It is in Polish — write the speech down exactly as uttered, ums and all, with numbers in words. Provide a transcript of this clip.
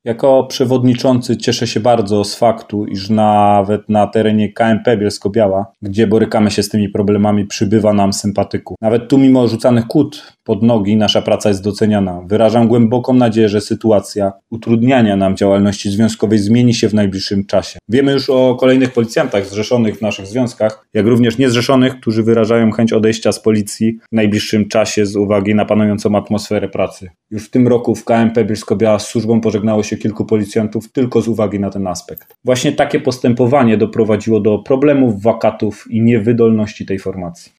Jako przewodniczący cieszę się bardzo z faktu, iż nawet na terenie K M P Bielsko-Biała, gdzie borykamy się z tymi problemami, przybywa nam sympatyków. Nawet tu mimo rzucanych kłód pod nogi nasza praca jest doceniana. Wyrażam głęboką nadzieję, że sytuacja utrudniania nam działalności związkowej zmieni się w najbliższym czasie. Wiemy już o kolejnych policjantach zrzeszonych w naszych związkach, jak również niezrzeszonych, którzy wyrażają chęć odejścia z policji w najbliższym czasie z uwagi na panującą atmosferę pracy. Już w tym roku w K M P Bielsko-Biała z służbą pożegnało się kilku policjantów tylko z uwagi na ten aspekt. Właśnie takie postępowanie doprowadziło do problemów, wakatów i niewydolności tej formacji.